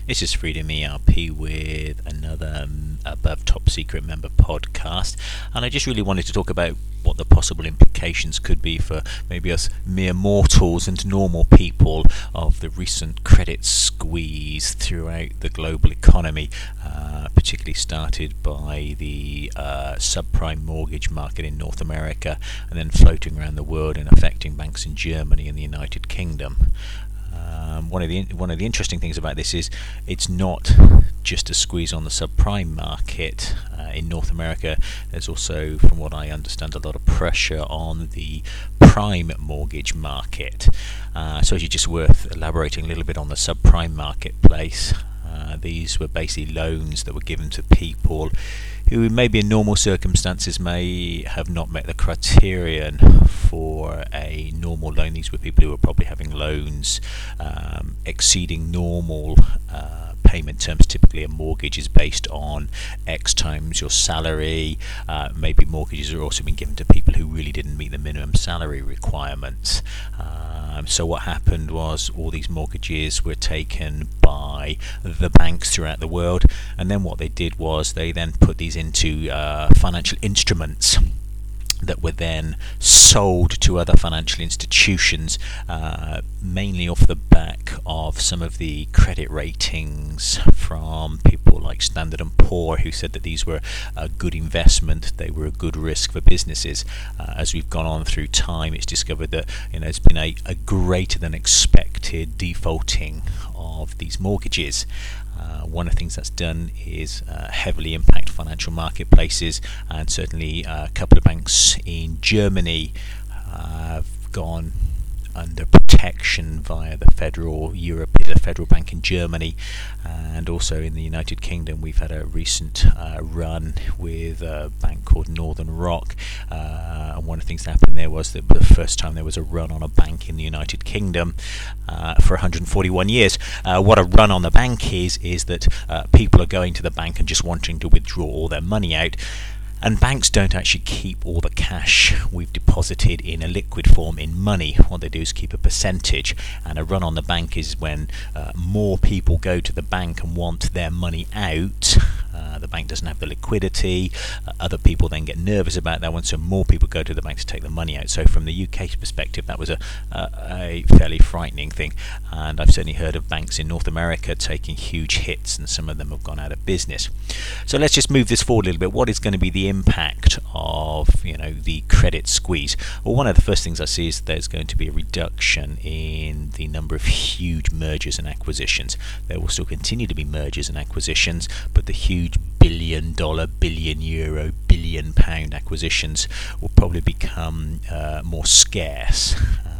This is Freedom ERP with another Above Top Secret Member podcast, and I just really wanted to talk about what the possible implications could be for maybe us mere mortals and normal people of the recent credit squeeze throughout the global economy, particularly started by the subprime mortgage market in North America and then floating around the world and affecting banks in Germany and the United Kingdom. One of the interesting things about this is it's not just a squeeze on the subprime market in North America. There's also, from what I understand, a lot of pressure on the prime mortgage market. So it's just worth elaborating a little bit on the subprime marketplace. These were basically loans that were given to people who maybe in normal circumstances may have not met the criterion for a normal loan. These were people who were probably having loans exceeding normal payment terms. Typically a mortgage is based on X times your salary. Maybe mortgages are also being given to people who really didn't meet the minimum salary requirements. So what happened was all these mortgages were taken by the banks throughout the world, and then what they did was they then put these into financial instruments that were then sold to other financial institutions, mainly off the back of some of the credit ratings from people like Standard & Poor, who said that these were a good investment, they were a good risk for businesses. As we've gone on through time, it's discovered that there's been a greater than expected defaulting of these mortgages. One of the things that's done is heavily impact financial marketplaces, and certainly a couple of banks in Germany have gone under protection via the Federal Bank in Germany, and also in the United Kingdom we've had a recent run with a bank called Northern Rock, and one of the things that happened there was that the first time there was a run on a bank in the United Kingdom for 141 years. What a run on the bank is that people are going to the bank and just wanting to withdraw all their money out. And banks don't actually keep all the cash we've deposited in a liquid form in money. What they do is keep a percentage, and a run on the bank is when more people go to the bank and want their money out. The bank doesn't have the liquidity. Other people then get nervous about that one, so more people go to the bank to take the money out. So from the UK's perspective, that was a fairly frightening thing, and I've certainly heard of banks in North America taking huge hits, and some of them have gone out of business. So let's just move this forward a little bit. What is going to be the impact of the credit squeeze? Well, one of the first things I see is there's going to be a reduction in the number of huge mergers and acquisitions. There will still continue to be mergers and acquisitions, but the huge billion-dollar, billion-euro, billion-pound acquisitions will probably become more scarce.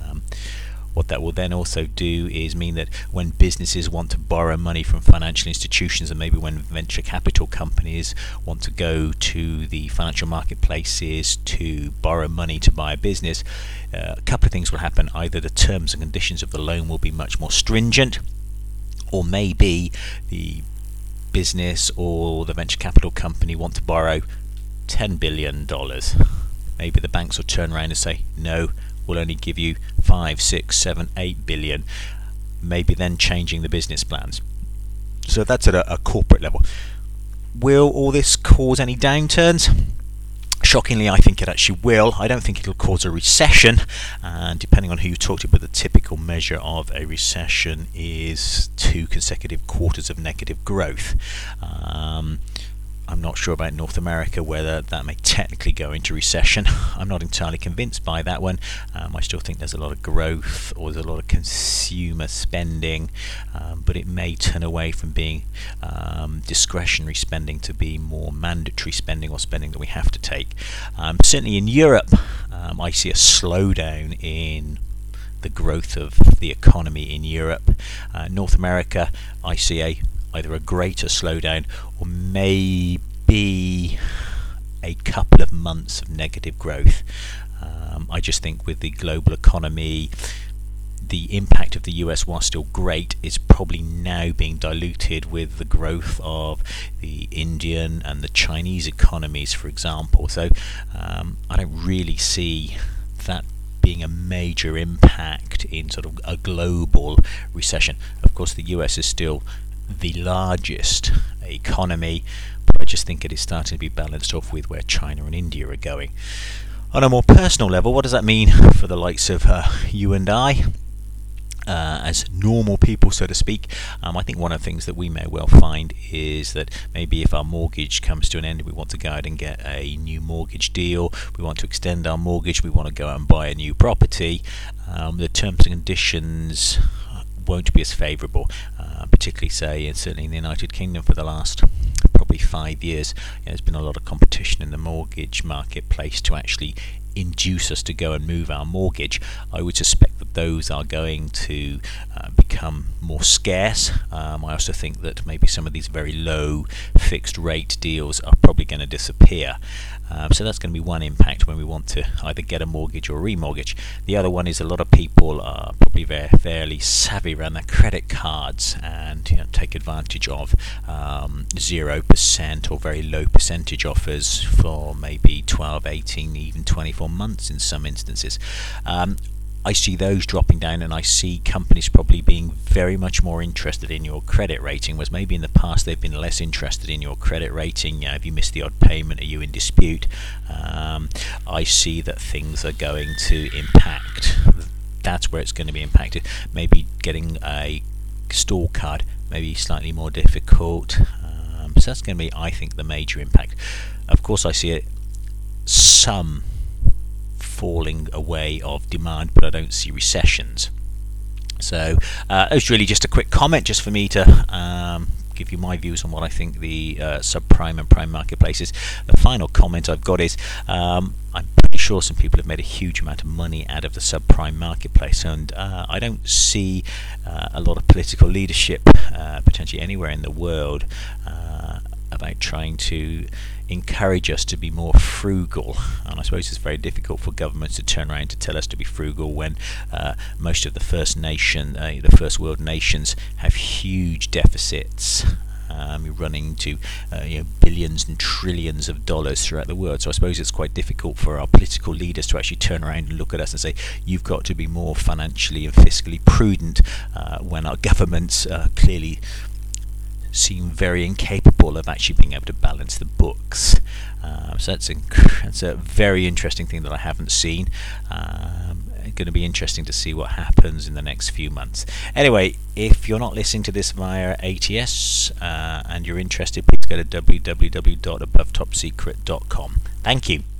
What that will then also do is mean that when businesses want to borrow money from financial institutions, and maybe when venture capital companies want to go to the financial marketplaces to borrow money to buy a business, a couple of things will happen. Either the terms and conditions of the loan will be much more stringent, or maybe the business or the venture capital company want to borrow $10 billion. Maybe the banks will turn around and say, no, we'll only give you 5, 6, 7, 8 billion, maybe then changing the business plans. So that's at a corporate level. Will all this cause any downturns? Shockingly, I think it actually will. I don't think it'll cause a recession, and depending on who you talk to, but the typical measure of a recession is 2 consecutive quarters of negative growth. I'm not sure about North America, whether that may technically go into recession. I'm not entirely convinced by that one. I still think there's a lot of growth, or there's a lot of consumer spending, but it may turn away from being discretionary spending to be more mandatory spending, or spending that we have to take. Certainly in Europe, I see a slowdown in the growth of the economy in Europe. North America, I see either a greater slowdown or maybe a couple of months of negative growth. I just think with the global economy, the impact of the US, while still great, is probably now being diluted with the growth of the Indian and the Chinese economies, for example. So I don't really see that being a major impact in sort of a global recession. Of course, the US is still the largest economy, but I just think it is starting to be balanced off with where China and India are going. On a more personal level, what does that mean for the likes of you and I? As normal people, so to speak, I think one of the things that we may well find is that maybe if our mortgage comes to an end, we want to go out and get a new mortgage deal, we want to extend our mortgage, we want to go out and buy a new property, the terms and conditions won't be as favourable, particularly certainly in the United Kingdom for the last probably 5 years. There's been a lot of competition in the mortgage marketplace to actually induce us to go and move our mortgage. I would suspect that those are going to become more scarce. I also think that maybe some of these very low fixed rate deals are probably going to disappear. So that's going to be one impact when we want to either get a mortgage or remortgage. The other one is a lot of people are probably fairly savvy around their credit cards and take advantage of 0% or very low percentage offers for maybe 12, 18, even 24 months in some instances. I see those dropping down, and I see companies probably being very much more interested in your credit rating, whereas maybe in the past they've been less interested in your credit rating. Have you missed the odd payment? Are you in dispute? I see that things are going to impact. That's where it's going to be impacted. Maybe getting a store card maybe slightly more difficult. So that's going to be, I think, the major impact. Of course, I see some falling away of demand, but I don't see recessions. So it was really just a quick comment just for me to give you my views on what I think the subprime and prime marketplace is. The final comment I've got is I'm pretty sure some people have made a huge amount of money out of the subprime marketplace, and I don't see a lot of political leadership potentially anywhere in the world about trying to encourage us to be more frugal. And I suppose it's very difficult for governments to turn around to tell us to be frugal when most of the first world nations have huge deficits, running to billions and trillions of dollars throughout the world. So I suppose it's quite difficult for our political leaders to actually turn around and look at us and say, you've got to be more financially and fiscally prudent, when our governments clearly seem very incapable of actually being able to balance the books. So that's a very interesting thing that I haven't seen. Going to be interesting to see what happens in the next few months. Anyway, if you're not listening to this via ATS and you're interested, please go to www.abovetopsecret.com. Thank you.